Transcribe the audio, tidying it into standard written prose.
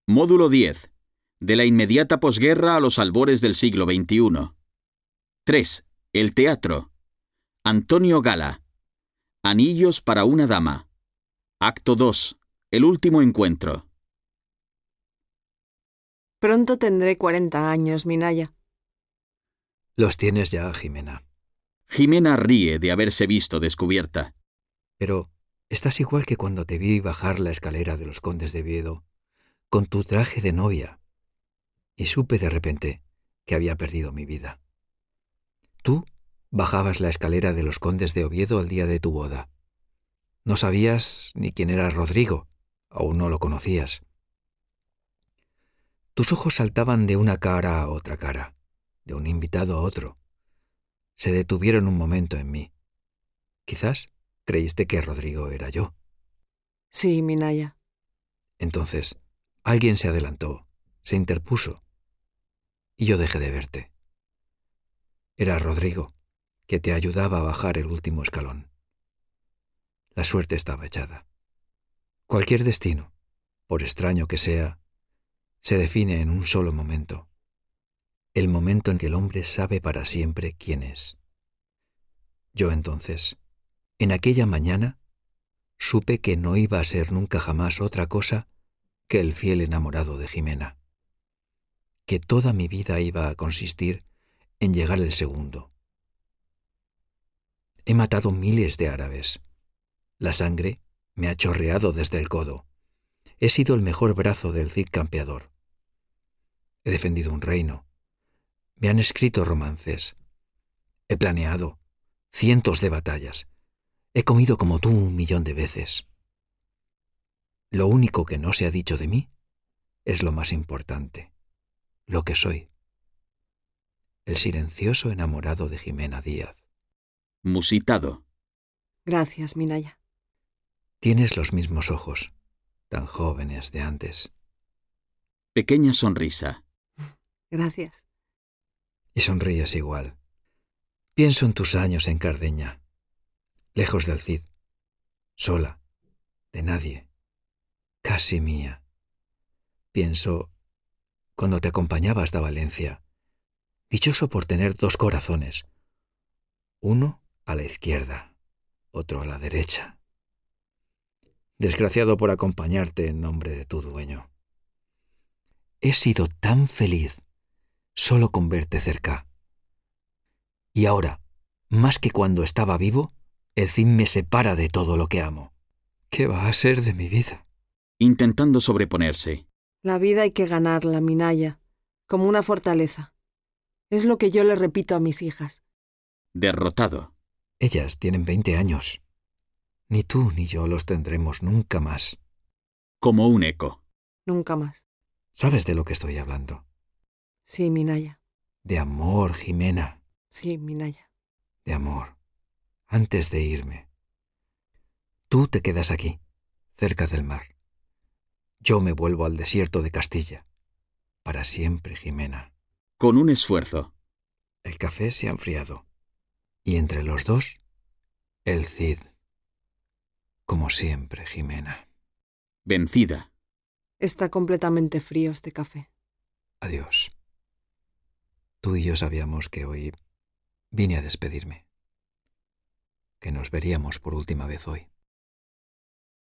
Módulo 10. De la inmediata posguerra a los albores del siglo XXI. 3. El teatro. Antonio Gala. Anillos para una dama. Acto 2. El último encuentro. Pronto tendré 40 años, Minaya. Los tienes ya, Jimena. Jimena ríe de haberse visto descubierta. Pero estás igual que cuando te vi bajar la escalera de los Condes de Oviedo, con tu traje de novia, y supe de repente que había perdido mi vida. Tú bajabas la escalera de los Condes de Oviedo el día de tu boda. No sabías ni quién era Rodrigo, aún no lo conocías. Tus ojos saltaban de una cara a otra cara, de un invitado a otro. Se detuvieron un momento en mí. Quizás creíste que Rodrigo era yo. Sí, Minaya. Entonces, alguien se adelantó, se interpuso, y yo dejé de verte. Era Rodrigo, que te ayudaba a bajar el último escalón. La suerte estaba echada. Cualquier destino, por extraño que sea, se define en un solo momento. El momento en que el hombre sabe para siempre quién es. Yo entonces, en aquella mañana, supe que no iba a ser nunca jamás otra cosa que el fiel enamorado de Jimena. Que toda mi vida iba a consistir en llegar el segundo. He matado miles de árabes. La sangre me ha chorreado desde el codo. He sido el mejor brazo del Cid campeador. He defendido un reino. Me han escrito romances. He planeado cientos de batallas. He comido como tú 1.000.000 de veces. Lo único que no se ha dicho de mí es lo más importante, lo que soy. El silencioso enamorado de Jimena Díaz. Musitado. Gracias, Minaya. Tienes los mismos ojos, tan jóvenes de antes. Pequeña sonrisa. Gracias. Y sonríes igual. Pienso en tus años en Cardeña, lejos del Cid, sola, de nadie, casi mía. Pienso cuando te acompañaba hasta Valencia, dichoso por tener 2 corazones, uno a la izquierda, otro a la derecha. Desgraciado por acompañarte en nombre de tu dueño. He sido tan feliz solo con verte cerca. Y ahora, más que cuando estaba vivo, el Cid me separa de todo lo que amo. ¿Qué va a ser de mi vida? Intentando sobreponerse. La vida hay que ganarla, Minaya, como una fortaleza. Es lo que yo le repito a mis hijas. Derrotado. Ellas tienen 20 años. Ni tú ni yo los tendremos nunca más. Como un eco. Nunca más. ¿Sabes de lo que estoy hablando? Sí, Minaya. De amor, Jimena. Sí, Minaya. De amor. Antes de irme. Tú te quedas aquí, cerca del mar. Yo me vuelvo al desierto de Castilla. Para siempre, Jimena. Con un esfuerzo. El café se ha enfriado. Y entre los dos, el Cid. Como siempre, Jimena. Vencida. Está completamente frío este café. Adiós. Tú y yo sabíamos que hoy vine a despedirme. Que nos veríamos por última vez hoy.